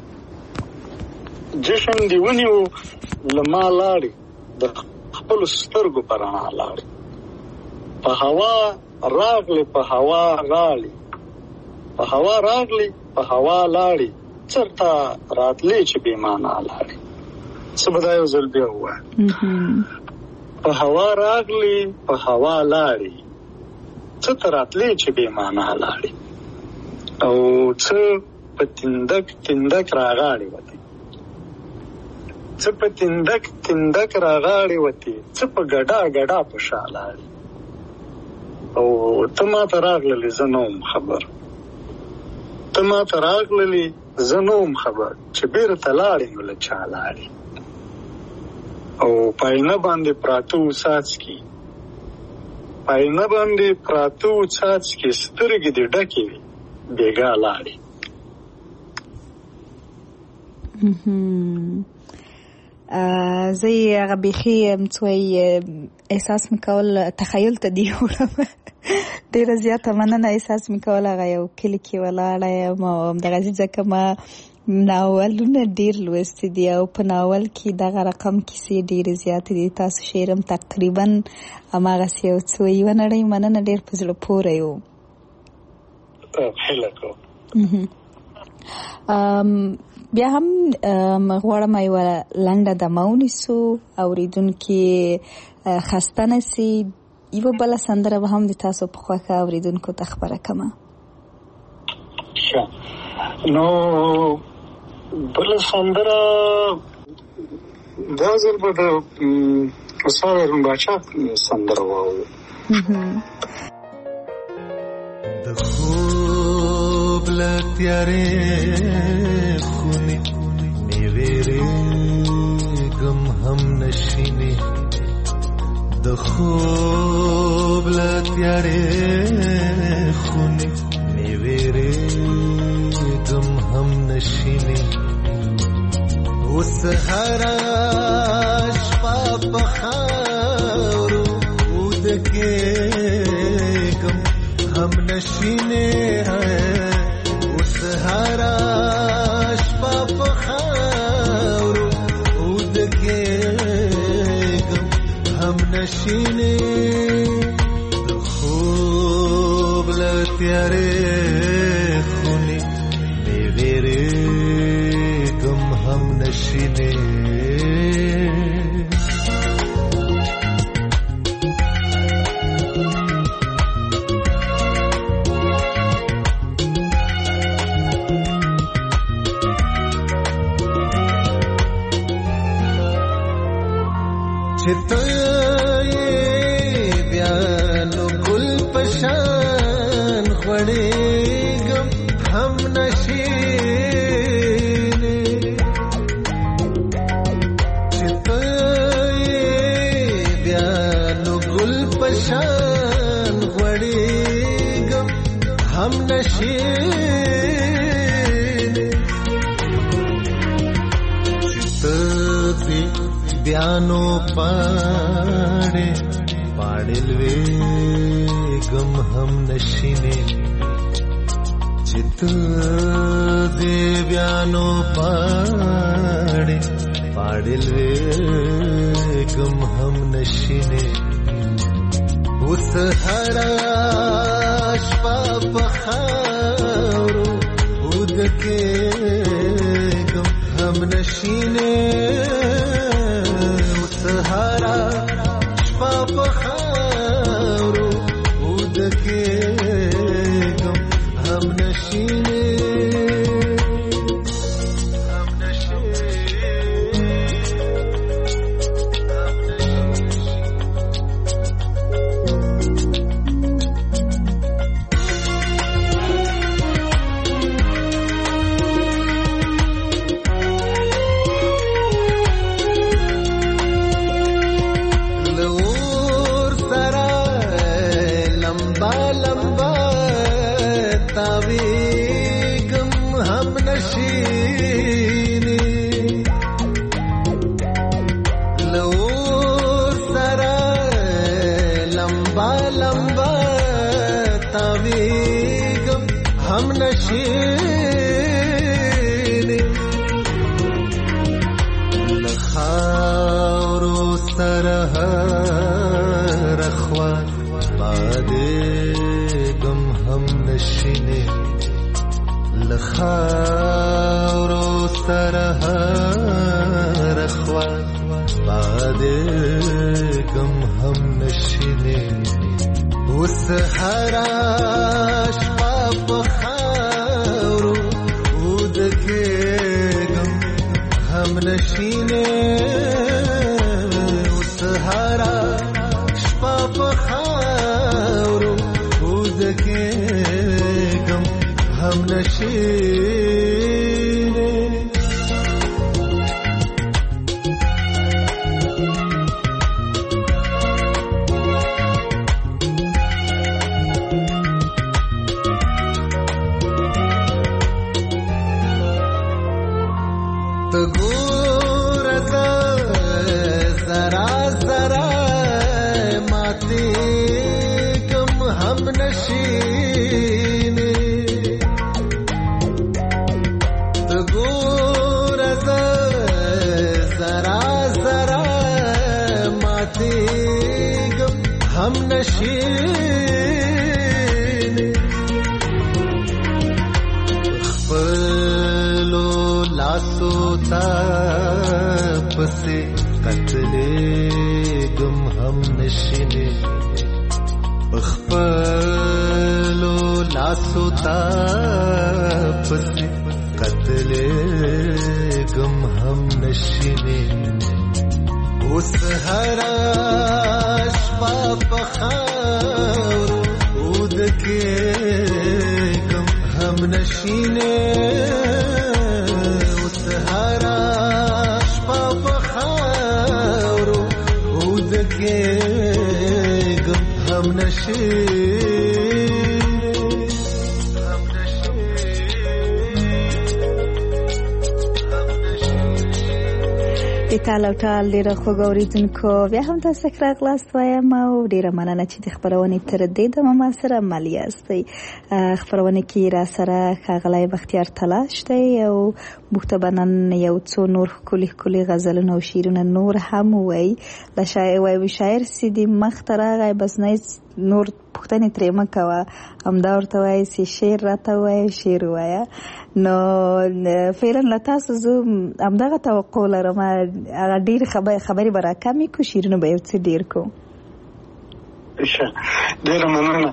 جشن دی ونیو لما لاړې، د خپل سترګو په رڼا لاړې، په هوا راغلې په هوا راړې، په هوا راغلې په هوا لاړې، چرته راتلې چې بې معنا لاړې. څه به دا یو ځل بیا ووایم. په هوا راغلې په هوا لاړې، څه تراتلې چې بې معنا لاړې، او څه په تندک تندک راغاړې وتې، څه په تندک تندک راغاړې وتې، څه په ګډا ګډا په شا لاړې، او ته ما ته راغللې زه نه وم خبر، ته ما ته راغللې زه نه وم خبر، چې بیرته لاړې نو له چا لاړې، او پاینه باندې پراته و څاڅکي، پاینه باندې پراته و څاڅکي، سترګې دې ډکې وي بېګا لاړې. زه هغه بیخي څوی احساس مې کول تخیل ته دی وړم ډېره زیاته مننه. احساس مې کول هغه یو کلي کې ولاړه یم او همدغسې ځکه ما ناولونه ډېر لوستي دي او په ناول کې دغه رقم کیسې ډېرې زیاتې دي. تاسو شعر هم تقریبا هماغسې یو څه یوه نړۍ مننه ډېر په زړه پوره یو. بیا هم غواړم یوه لنډه دمه ونیسو، اورېدونکي خسته نه سي. یوه بله سندره به هم د تاسو په خوښه اورېدونکو ته خپره کړمه. نو بله سندره دا ځل به د استاد هارون باچا سندره واورو. د خوب له تیارې خونې مې وېرېږم هم نشینې، د خوب له تیارې خونې مې وېرېږم هم نشینې، اوس هره شپه په خاورو ودکېږم هم نشینې، اوس هره شپه په خاورو ودکېږم هم نشینې، د خوب له تیارې خونې مې وېرېږم هم نشینې. چې ته یې بیا نو ګل په شان غوړېږم هم نشینې، چې ته یې بیا نو ګل په شان غوړېږم هم نشینې، چې ته بیانو پاڑے پاڑل ویگم هم نشینه، چت دے بیانو پاڑے پاڑل ویگم هم نشینه، اس هر شپه په خاورو ود ودکېږم هم نشینې سهارا شپه په خاورو ودکېږم هم نشینې خاورو سره رخوا بادګم هم نشینه اوس هرا شپه په خاورو ودکېږم هم نشینه اوس هرا شپه په خاورو ودکېږم هم نشینه پسې قتلېږم هم نشینې خپلو لاسو ته پسې قتلېږم هم نشینې اوس هره شپه په خاورو ودکېږم هم نشینې هم د ټال او ټال ډیره خوږ اوریدونکو بیا هم تاسو راغلاست وایم او ډیره مننه چې د خبرونه تر دې دمه ما سره عملی استي خبرونه کې را سره ښاغلی بختیار تلاش دی او مختبنن یو څو نور کلی غزلونه او شعرونه نور هم وای د شاعر سیدی مخترغه بس نه نور پښتنې ترې مکوه همدا ورته وایي چې شعر راته وایي شعر وایه نو فعلا له تاسو زه همدغه توقع لرم هغه ډېر خبرې به راکمې کړو شعرونه به یو څه ډېر کړو ډېره مننه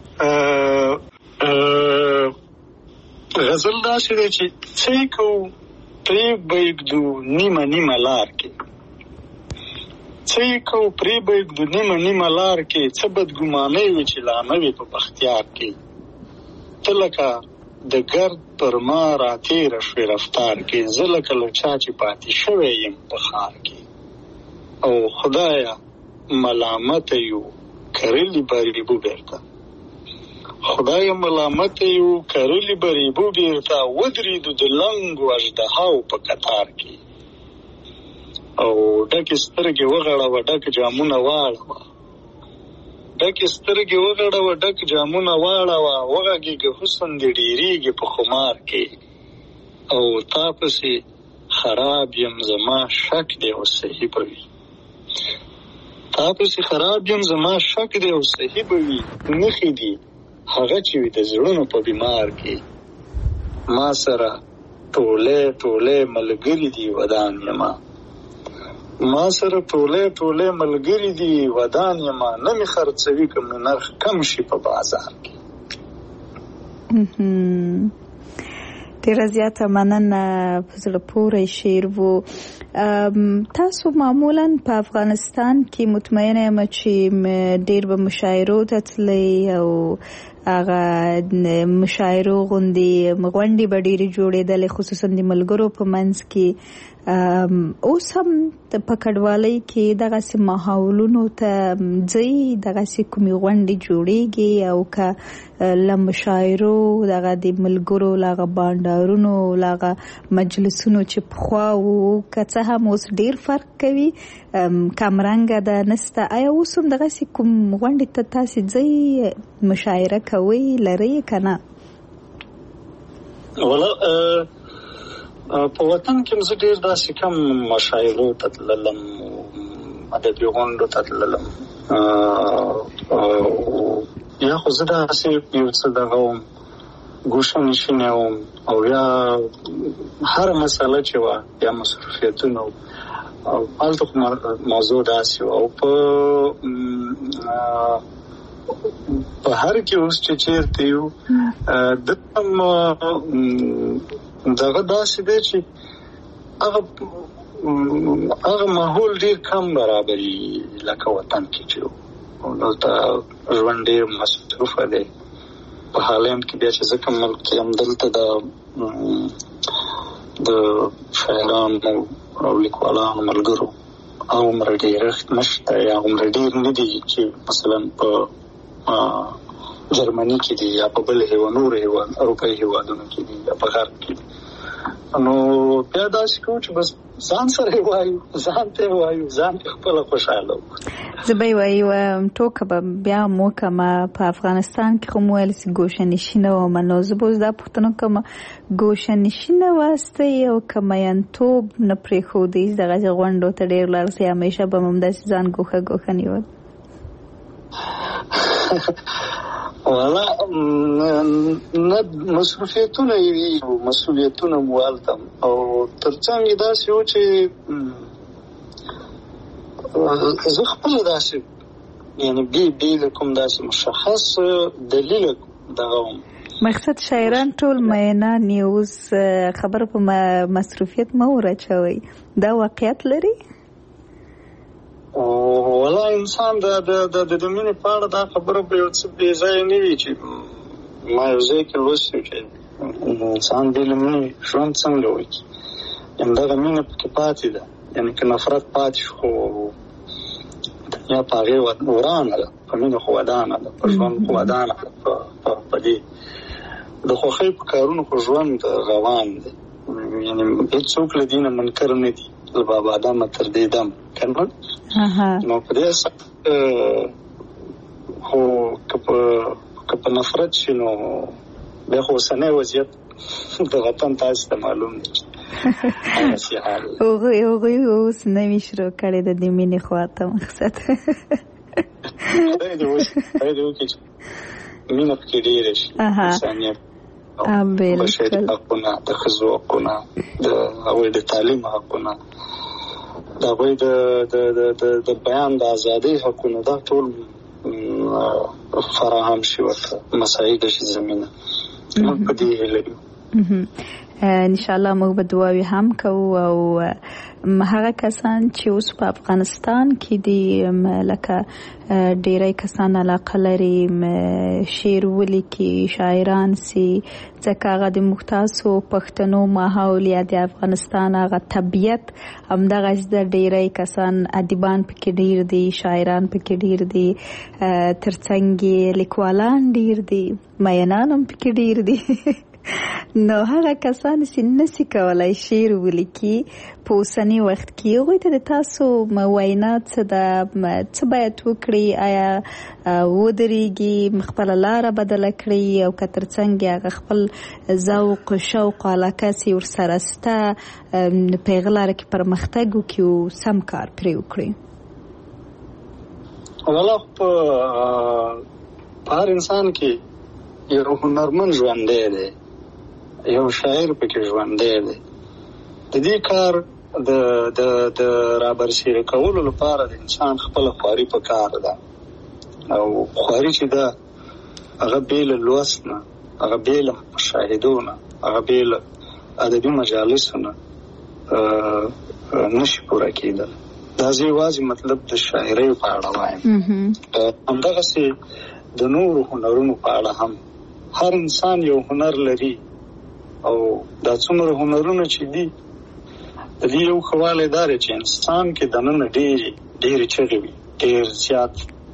غزل داسې دی چې څه یې کوو پرې به یږدو نیمه نیمه لار کې څه یې کوو پرې به یږدو نیمه نیمه لار کې څه بدګمانۍ وي چې لا نه وي په بختیار کې ته لکه د ګرد پر ما راتېره شوې رفتار کې زه لکه له چا چې پاتې شوی یم په ښار کې او خدایه ملامته یو کرلي به ریبو بېرته خدای ملامت یو کرلی بریبو بیرته ودرېدو د لنګو اژدهاو په کتار کې او ډکې سترګې وغړوه ډک جامونه واړوه ډکې سترګې وغړوه ډک جامونه واړوه وغږېږه حسن دې ډېرېږي په خمار کې او تا پسې خراب یم زما شک دی او صحیح به وي تا پسې خراب یم زما شک دی او صحیح به وي نښې دي هغه چې وي د زړونو په بیمار کې ما سره ټوله ملګری دی ودان یما ما سره ټوله ملګری دی ودان یما نه می خرڅوي کوم نرخ کم شي په بازار کې. ډیره زیاته مننه په زړه پورې شعر وو. تاسو معمولا په افغانستان کې مطمئنه یم چې ډیر به مشاعرو ته تلئ او هغه مشاعرو غونډې به ډیرې جوړېدلې خصوصا د ملګرو په منځ کې. اوس هم په کډوالۍ کې دغسې ماحولونو ته ځئ، دغسې کومې غونډې جوړېږي او که له مشاعرو دغه د ملګرو له هغه بانډارونو له هغه مجلسونو چې پخوا وو که څه هم اوس ډېر فرق کوي کمرنګه ده نسته، آیا اوس هم دغسې کوم غونډې ته تاسې ځئ مشاعره کوئ لرئ که نه؟ په وطن کې زه ډېر داسې کم مشاعرو ته تللم، ادبي غونډو ته تللم، یا خو زه داسې یو څه دغه وم ګوشه نشینی وم او یا هره مسله چې وه یا مصروفیتونه او هلته خو موضوع داسې وه او په هر کې اوس چې چېرته یو دلته دغه داسې دی چې هغه ماحول ډېر کم برابري لکه وطن کې چې دلته ژوند ډېر مصروفه دی. په هالند کې بیا چې زه کوم ملک کې یم دلته د شاعرانو او لیکوالانو ملګرو هغومره ډېرښت نشته یا هغومره ډېر نه دي چې مثلا په جرمني کې دي یا په بل نورو اروپایي هېوادونو کې دي یا په غرب کې دي. نو بیا داسې کوو چې بس ځان سره یې وایو، ځان ته یې وایو، ځان ته خپله خوشحاله وو. زه به یې وایو ټوکه به بیا هم وکړم په افغانستان کې خو مو ویل چې ګوشه نشینه وم، نو زه به اوس دا پوښتنه کوم ګوشه نشینه واستئ او که میینتوب نه پرېښودئ دغسې غونډو ته ډېر لاړ شئ همیشه به م همداسې ځان ګوښه نیول؟ والا نه مصروفیتونه یې وي، مسؤلیتونه مو هلته او تر څنګ یې داسې و چې زه خپله داسې یعنې بې له کوم داسې مشخص دلیله دغه وم. مقصد شاعران ټول میینان یې اوس خبره په مصروفیت مه ورچوئ، دا واقعیت لري؟ ولا انسان د مینې په اړه دا خبره به یو څه بې ځایه نه وي چې ما یو ځای کې لوستي چې انسان بې له مینې ژوند څنګه وکړي، همدغه مینه پکې پاتې ده، یعنې که نفرت پاتې شو خو دنیا په هغې ورانه ده، په مینه خو ودانه ده، په ژوند خو ودانه ده، په دې د خوښۍ په کارونو خو ژوند روان دی، یعنې هېڅوک له دې نه منکر نه دي له بابا آدمه تر دې دم که نه. نو په دې اساس خو که په نفرت شي نو بیا خو اوسنی وضعیت د وطن تاسو ته معلوم دی هغوی اوس نوي شروع کړی د دې مینې خواته مقصد خدای دې وکړي چې مینه پکې ډېره شي، انسانیت بشري حقونه، د ښځو حقونه، د هغوی د تعلیم حقونه، د هغوی د بیان د ازادۍ حقونه، دا ټول فراهم شي ورته مساعد شي زمینه. موږ په دې هیله یو. انشاءالله موږ به دعاوې هم کوو او هغه کسان چې اوس په افغانستان کې دي لکه ډیری کسان علاقه لري شعر ولیکي، شاعران سي، ځکه هغه د موږ تاسو پښتنو ماحول یا د افغانستان هغه طبیعت همدغسې د ډیری کسان ادیبان پکې ډیر دي، شاعران پکې ډیر دي، ترڅنګ لیکوالان ډیر دي، مینان هم پکې ډیر دي نو هغه کسان چې نسي کولای شعر ولیکي په اوسني وخت کې هغوی ته د تاسو وینا څه ده، څه باید وکړي؟ آیا ودرېږي، خپله لاره بدله کړي او که ترڅنګ هغه خپل ذوق شوق علاقه چې ورسره شته په هغه لاره کې پرمختګ وکړي او سم کار پرې وکړي؟ والله په هر انسان کې یو هنرمند ژوندی دی، یو شاعر پکې ژوندی دی. د دې کار د رابرسېره کولو لپاره د انسان خپله خواري په کار ده، او خواري چې ده هغه بې له لوست نه، هغه بې له مشاهدو نه، هغه بې له ادبي مجالسو نه نشي پوره کېدل. دا زه یوازې مطلب د شاعرۍ په اړه وایم. همدغسې د نورو هنرونو په اړه هم هر انسان یو هنر لري، او دا څومره هنرونه چې دي د دې یو ښه والی دا دی چې انسان کې دننه ډېرې چغې وي، ډېر زیات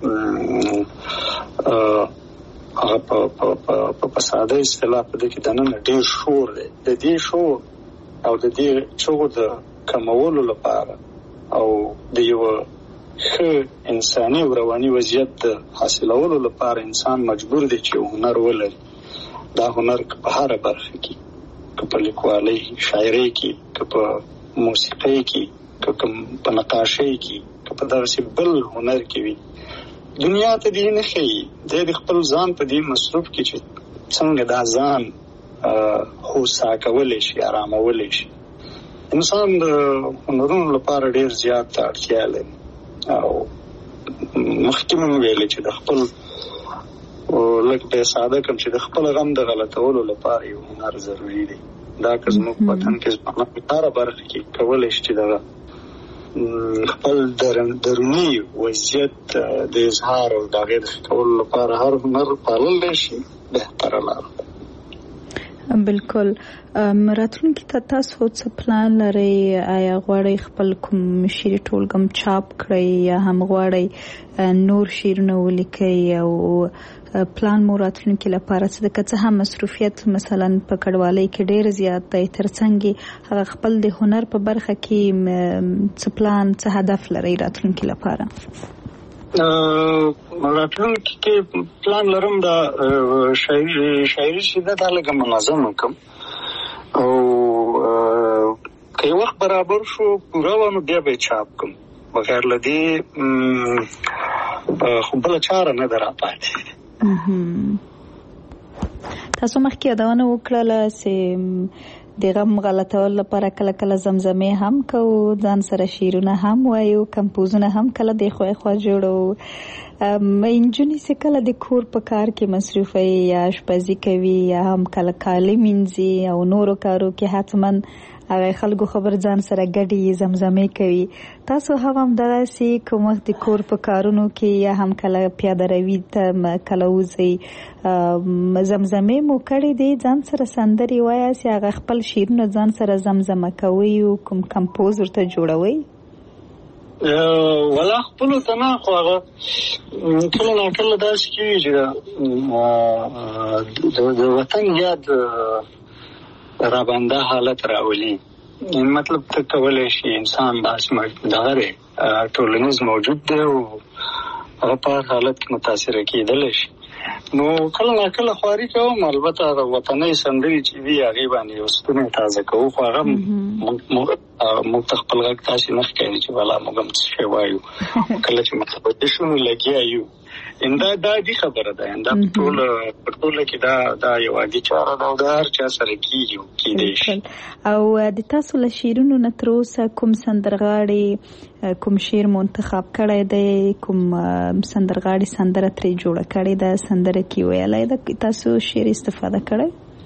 هغه په ساده اصطلاح په دې کې دننه ډېر شور دی. د دې شور او د دې چغو د کمولو لپاره او د یو ښه انساني او رواني وضعیت د حاصلولو لپاره انسان مجبور دی چې هنر ولري. دا هنر که په هره برخه کې، که په لیکوالۍ، شاعرۍ کې، که په موسیقۍ کې، که په نقاشۍ کې، که په دغسې بل هنر کې وي، دنیا ته دې نه ښیي. دی د خپل ځان په دې مصروف کې چې څنګه دا ځان هوسا کولی شي، آرامولی شي. انسان د هنرونو لپاره ډېر زیات اړتیا لري، او مخکې مو ویلې چې د خپل لږ به ساده کړم چې د خپل غم د غلطولو لپاره یو هنر ضروري دی. دا که زموږ په وطن کې ځوانان په هره برخه کې کولی شي چې دغه خپل دروني وضعیت د اظهار او د هغې د ښه کولو لپاره هر هنر پاللی شي، بهتره لاره ده. بالکل. راتلونکي ته تاسو څه پلان لرئ؟ آیا غواړئ خپل کوم شعري ټولګم چاپ کړئ، یا هم غواړئ نور شعرونه ولیکئ؟ او پلان مو راتلونکي لپاره څه ده؟ که څه هم مصروفیت مثلا په کډوالۍ کې ډېر زیات دی، ترڅنګ هغه خپل د هنر په برخه کې څه پلان، څه هدف لرئ راتلونکي لپاره؟ راتلونکي کې پلان لرم دا شاعري چې دا لږه منظمه کړم، او که یو وخت برابر شو پوره وه نو بیا به یې چاپ کړم. بغیر له دې خو بله چاره نه ده راپاتې. تاسو مخکې یادونه وکړله چې د غم غلطولو لپاره کله کله زمزمې هم کوو، ځان سره شعرونه هم وایو، کمپوزونه هم کله د خوا جوړو. نجونې چې کله د کور په کار کې مصروفه یا اشپزي کوي، یا هم کله کالي مینځي او نورو کارو کې حتما هغه خلکو خبر ځان سره ګډي زمزمې کوي. تاسو هم دغسې کوم وخت د کور په کارونو کې یا هم کله پیاده روي ته کله وځئ زمزمې مو کړې دي، ځان سره سندرې وایاست، یا هغه خپل شعرونه ځان سره زمزمه کوئ او کوم کمپوز ورته جوړوئ؟ ولا خپلو ته نه، خو هغه کله ناکله داسې کېږي چې د وطن یاد رابنده حالت راولي. مطلب ته کولی شي انسان داسې دغه دی، ټولنیز موجود دی او هغه په هر حالت کې متاثره کېدلی شي. نو کله ناکله خواري کوم، البته د وطنۍ سندرې چې دي هغې باندې یو ستونی تازه کوو، خو هغه موږ ته خپل غږ تاسې نه ښکاري چې بلا موږ هم څه شی وایو. کله چې متوجه شو نو لګیا یو. دا عادي خبره ده، دا په ټوله کې دا یو عادي چاره ده او د هر چا سره کېږي او کېدی شي. او د تاسو له شعرونو نه تر اوسه کوم سندرغاړي کوم شعر منتخب کړی دی، کوم سندرغاړي سندره ترې جوړه کړې ده، سندره کې ویلی ده، تاسو شعر استفاده کړی؟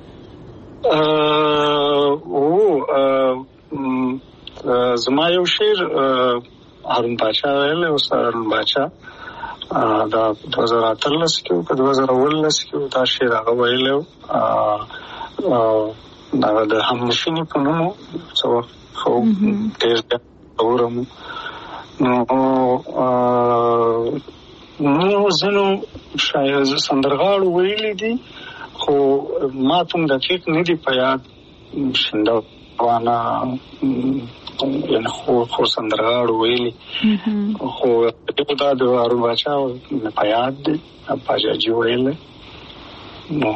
زما یو شعر هارون باچا ویلی، استاد هارون باچا، دا 2013 کې په 2019 کې دا شعر هغه ویلی و. هغه د همنشیني په نوم و، څه وخت خو ډېر اورم. نو ځینو سندرغاړو ویلي دي، خو ما ته دقیق نه دي په یاد. شندوانه یعنې خو سندرغاړو ویلي، خو دا د هارون باچا په یاد دی، باچاجي ویلی. نو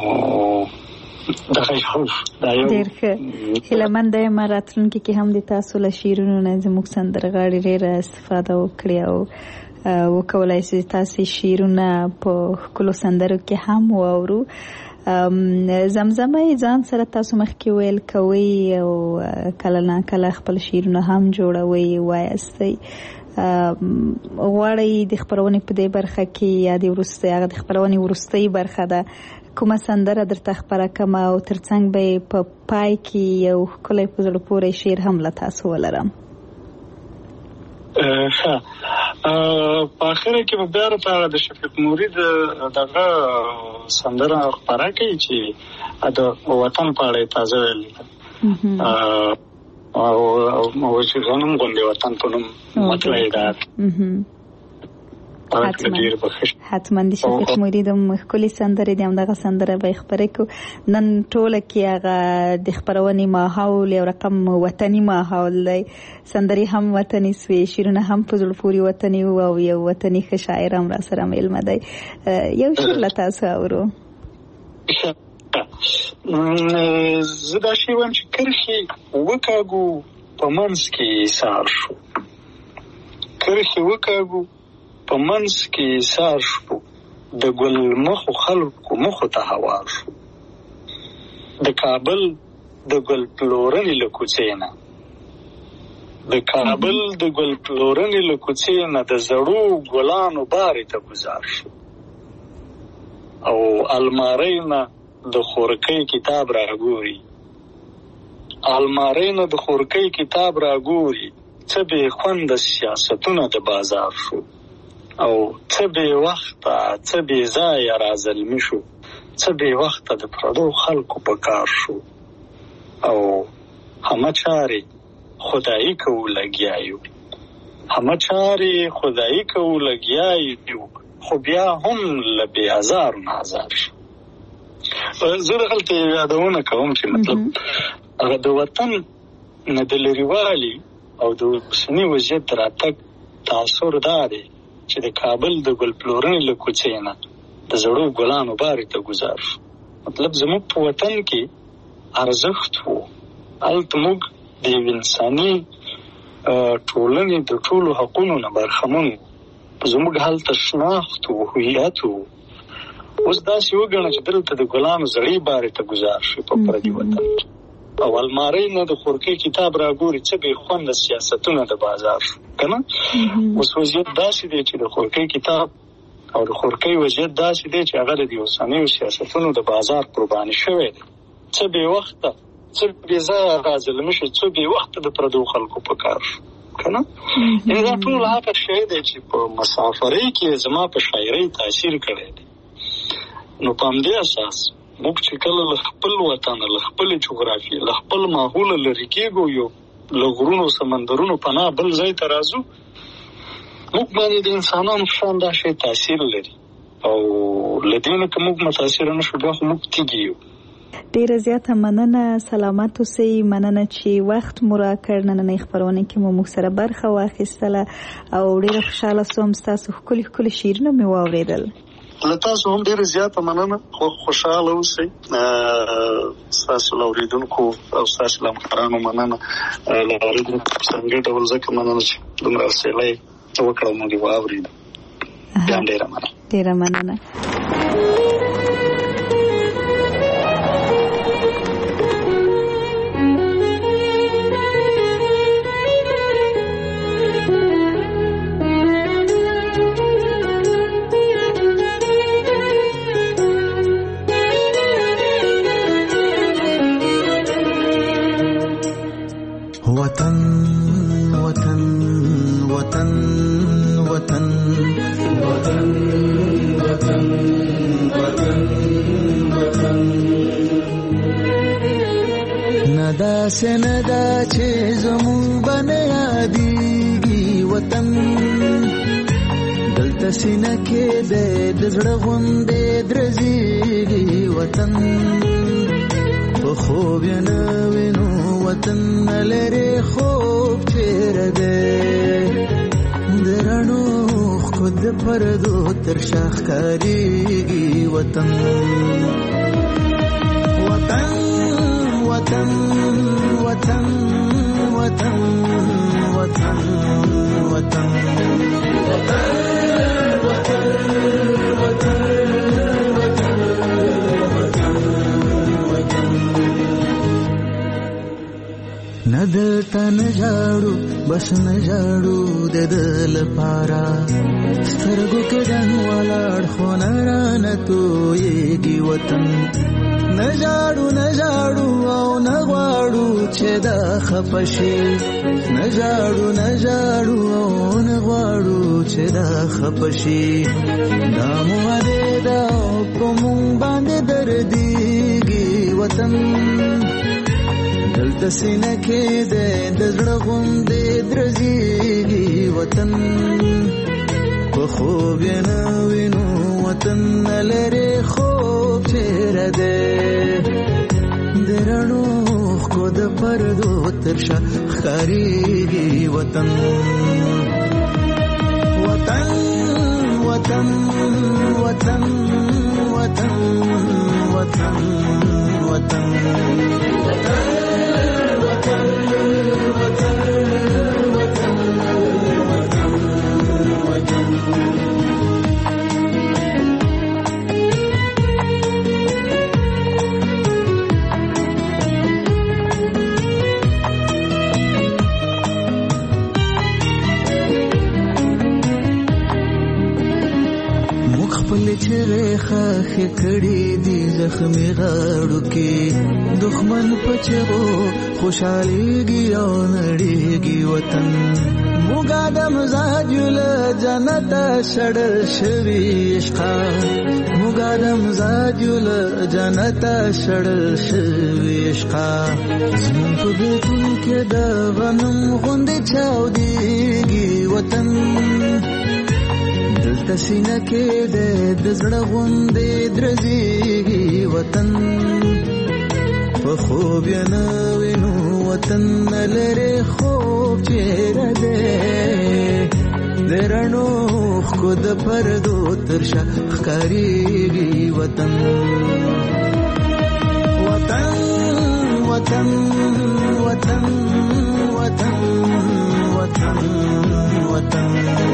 ډېر ښه. هیله یم راتلونکي کې هم د تاسو له شعرونو نه زموږ سندرغاړي ډېره استفاده وکړي او وکولای شي تاسو شعرونه په ښکلو سندرو کې هم واورو. زمزمه ځان سره تاسو مخکې ویل کوي او کله نه کله خپل شعرونه هم جوړوي وایستئ. غواړئ د خپرونې په دې برخه کې یا د وروستۍ هغه د خپرونې وروستۍ برخه ده کومه سندره درته خپره کړم او ترڅنګ به په پای کې یو ښکلی په زړه پورې شعر هم له تاسو ولرم. په اخره کې به بیا راته د شفیق نوري دغه سندره خپره کوي چې د وطن په اړه تازه ویلي او چې غنم غونډې وطن په نوم مطلع ده. حتما د شفیق نوري د ښکلې سندرې د همدغه سندره به خپرې کړو. نن ټوله کې هغه د خپرونې ماحول یو رقم وطني ماحول دی. سندرې هم وطني سوې، شعرونه هم په زړه پورې وطني وو او یو وطني ښه شاعر هم را سره میلمه دی. یو شعر له تاسو اورو. زه دا شی وایم چې کرښې وکاږو په منځ کې ایثار شو، کرښې وکاږو په منځ کې ایثار شو، د ګل مخو خلکو مخو ته هوار شو، د کابل د ګل پلورنې له کوڅې نه، د کابل د ګل پلورنې له کوڅې نه د زړو ګلانو بارې ته گزار شو، او المارۍ نه د خورکۍ کتاب راګوري، المارۍ نه د خورکۍ کتاب راګوري، څه بې خونده سیاستونه د بازار شو، او څه بې وخته څه بې ځایه رازلمي شو، څه بې وخته د پردو خلکو په کار شو، او همه چارې خدایي کوو لګیا یو، همه چارې خدایي کوو لګیا یو، خو بیا هم له بې ازارو نه ازار شو. زه دغلته یادونه کوم چې مطلب هغه د وطن نه د لرېوالي او د اوسني وضعیت د راتګ تاثر دا دی چې د کابل د ګل پلورنې له کوڅې نه د زړو ګلانو بارې ته ګزار شو. مطلب زموږ په وطن کې ارزښت و، هلته موږ د یو انساني ټولنې د ټولو حقونو نه برخمن وو، زموږ هلته شناخت و، هویت و. اوس داسې وګڼه چې دلته د ګلانو زړې بارې ته ګزار شو په پردي وطن کې، او المارۍ نه د خورکۍ کتاب راګوري، څه بې خونده سیاستونه د بازار شو. که نه اوس وضعیت داسې دی چې د خورکۍ کتاب او د خورکۍ وضعیت داسې دی چې هغه د اوسنیو سیاستونو د بازار قرباني شوی دی. څه بې وخته څه بې ځایه رازلمي شو، څه بې وخته د پردو خلکو په کار شو. که نه یعنې دا ټول هغه شی دی چې په مسافرۍ کې زما په شاعرۍ تاثیر کړی دی. نو په همدې اساس موږ چې کله له خپل وطنه، له خپلې جغرافیې، له خپل ماحوله لرې کېږو، یو له غرونو سمندرونو پناه بل ځای ته راځو، موږ باندې د انسانانو شان دا شی تاثیر لري، او له دې نه که موږ متاثره نه شو بیا خو موږ تیږي یو. ډیره زیاته مننه، سلامت اوسئ. مننه چې وخت مو راکړ. نننۍ خپرونه کې مو موږ سره برخه واخیستله او ډیره خوشحاله سوم. ستاسو ښکلي ښکلي شعرونه مې واورېدل. له تاسو هم ډیره زیاته مننه. خوشحاله اوسئ. ستاسو له اورېدونکو او ستاسو له همکارانو مننه. له اورېدونکو په ځانګړي ډول ځکه مننه چې دومره حوصله یې وکړه او موږ یې واورېدو. بیا هم ډیره مننه. ډیره مننه. وطن وطن وطن وطن وطن وطن وطن وطن ندا سے ندا چې زمون بنه یادېږي وطن دلته سینه کې د زړه غوندې درځېږي وطن په خوب یې نه وینو وطن لري خوب چیرې ده د رڼو خود پردو تر شاخ کاریږي وطن وطن وطن وطن وطن وطن وطن وطن وطن وطن نجاړو بس نجاړو د دل پارا سترګو کې دن ولاړ خو نرانه تويږي وطن نجاړو نجاړو او نغواړو چې دا خپشي نجاړو نجاړو او نغواړو چې دا خپشي نامو دې دا کوم باندې درديږي وطن دلته سینه کې د زړه غوندې درځيږي وطن په خوب یې نه وینو وطن لري خوب چیرې ده د رڼو خو د پردو تر شا ښکارېږي وطن وطن وطن وطن وطن وطن وطن خاخ کړي دي زخمي غاړو کې دښمن پچو خوشاليږي او نړيږي وطن موږ د مزاجل جنت شړل شوي عشقا موږ د مزاجل جنت شړل شوي عشقا زمون په بیتون کې د غنم غوندې چاوديږي وطن دلته سینه کې د زړه غوندې درځيږي وطن په خوب یې نه وینو وطن لري خوب چیرې ده د رڼو خو د پردو تر شا ښکارېږي وطن وطن وطن وطن وطن وطن وطن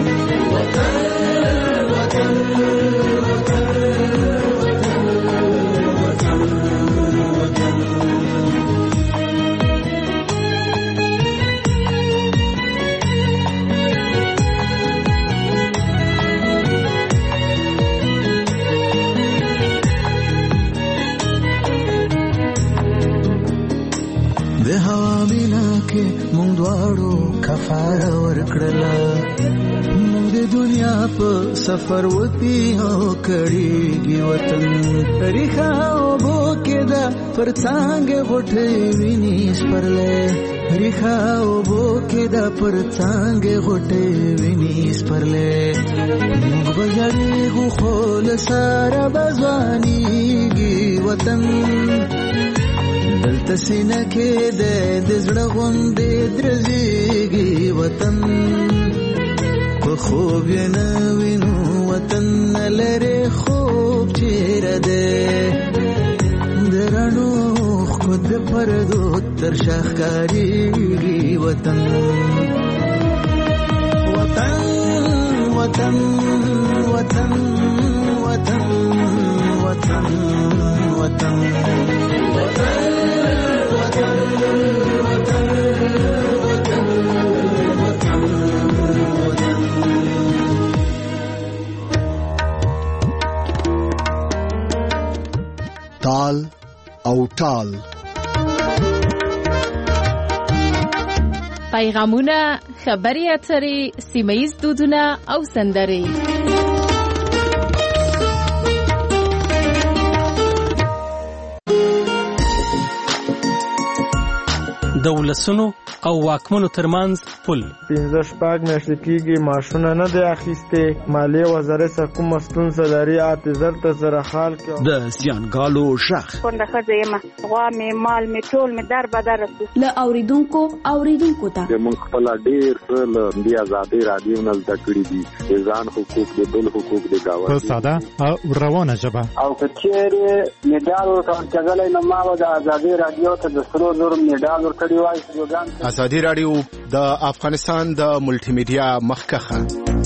د هوا مینا کې مونږ دواړو کفاره ورکړله مونږ د دنیا په سفر وتی او کړيږي وطن ریخه اوبو کې دا پر څنګه غټې ویني سپرلې ریخه اوبو کې دا پر څنګه غټې ویني سپرلې مونږ بجړېږو خو له ساره بځوانيږي وطن دلته سینه کې د زړه غوندې درځيږي وطن په خوب یې نه وینو وطن لري خوب چیرې ده د رڼو خو د پردو تر شا ښکارېږي وطن وطن وطن وطن وطن وطن وطن تال او ټال پیغامونه خبري اترې سیمه‌ییز دودونه او سندرې د ولسونو او واکمنو ترمنځ پل 15 میاشتې کېږي معاشونه نه دی اخیستې مالیې وزارت څخه کومه ستونزه لري اعتذار ته سره حال کې د زیانګالو شخ کونډه ښځه یم غوا مې مال مې ټول مې در بدر له اوریدونکو ته موږ خپل ډېر له دې آزادۍ رادیو نه زده کړي دي ځان حقوق د بل حقوق د گاوه په ساده او روانه ژبه او کچېره میډال ورکړل نه ما د آزادۍ رادیو ته د سرو زر میډال ورکړی وای ازادي رادیو د افغانستان د ملټي میډیا مخکخه